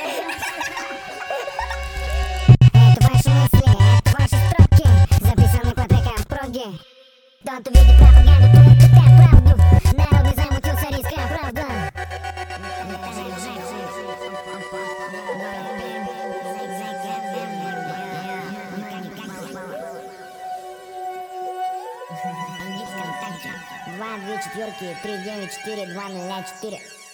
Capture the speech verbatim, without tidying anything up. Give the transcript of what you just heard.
Это ваши мысли, это ваши строки, записаны по трекам проги. Тот увидит пропаганду, тот питает правду. Народ не замутился, риска правда. Два, две четверки, три, девять, четыре, два, ноля, четыре.